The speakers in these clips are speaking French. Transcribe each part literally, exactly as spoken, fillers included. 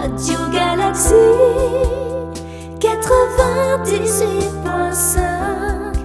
Radio Galaxie quatre-vingt-dix-huit point cinq.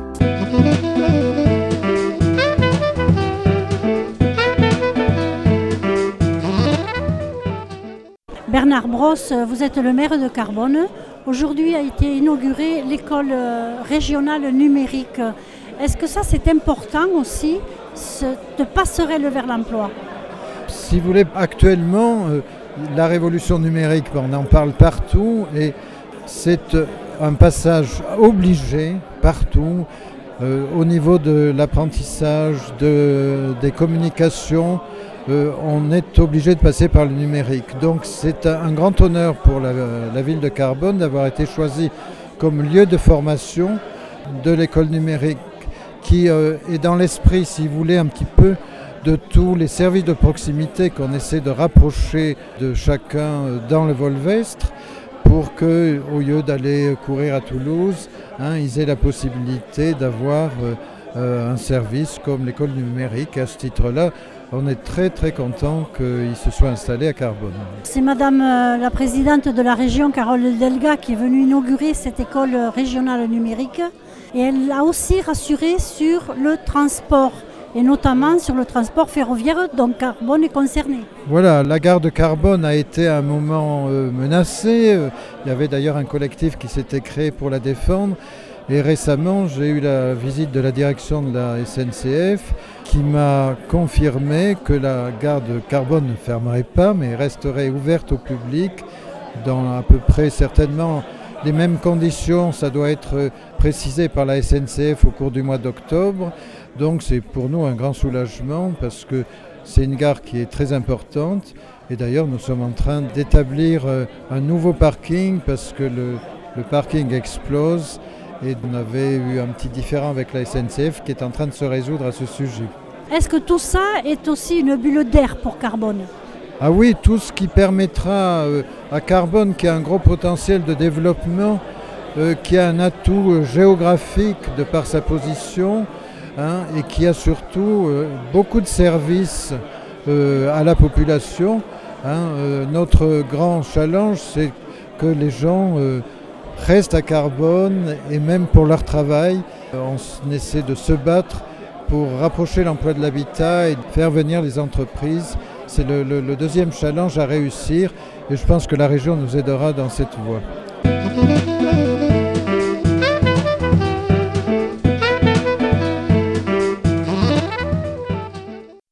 Bernard Brosse, vous êtes le maire de Carbonne. Aujourd'hui a été inaugurée l'école régionale numérique. Est-ce que ça c'est important aussi, cette passerelle vers l'emploi? Si vous voulez, actuellement, euh, la révolution numérique, on en parle partout et c'est un passage obligé partout euh, au niveau de l'apprentissage, de, des communications. Euh, on est obligé de passer par le numérique. Donc c'est un grand honneur pour la, la ville de Carbonne d'avoir été choisie comme lieu de formation de l'école numérique qui euh, est dans l'esprit, si vous voulez, un petit peu de tous les services de proximité qu'on essaie de rapprocher de chacun dans le Volvestre pour qu'au lieu d'aller courir à Toulouse, hein, ils aient la possibilité d'avoir euh, euh, un service comme l'école numérique. À ce titre-là, on est très très content qu'il se soit installé à Carbonne. C'est Madame euh, la présidente de la région, Carole Delga, qui est venue inaugurer cette école régionale numérique. Et elle a aussi rassuré sur le transport, et notamment sur le transport ferroviaire, dont Carbonne est concernée. Voilà, la gare de Carbonne a été à un moment euh, menacée. Euh, il y avait d'ailleurs un collectif qui s'était créé pour la défendre. Et récemment, j'ai eu la visite de la direction de la S N C F qui m'a confirmé que la gare de Carbonne ne fermerait pas, mais resterait ouverte au public dans à peu près certainement les mêmes conditions. Ça doit être précisé par la S N C F au cours du mois d'octobre. Donc c'est pour nous un grand soulagement parce que c'est une gare qui est très importante. Et d'ailleurs, nous sommes en train d'établir un nouveau parking parce que le, le parking explose. Et on avait eu un petit différend avec la S N C F qui est en train de se résoudre à ce sujet. Est-ce que tout ça est aussi une bulle d'air pour Carbonne? Ah oui, tout ce qui permettra euh, à Carbonne, qui a un gros potentiel de développement, euh, qui a un atout euh, géographique de par sa position, hein, et qui a surtout euh, beaucoup de services euh, à la population. Hein. Euh, notre grand challenge, c'est que les gens euh, restent à Carbonne et même pour leur travail, on essaie de se battre pour rapprocher l'emploi de l'habitat et faire venir les entreprises. C'est le, le, le deuxième challenge à réussir et je pense que la région nous aidera dans cette voie.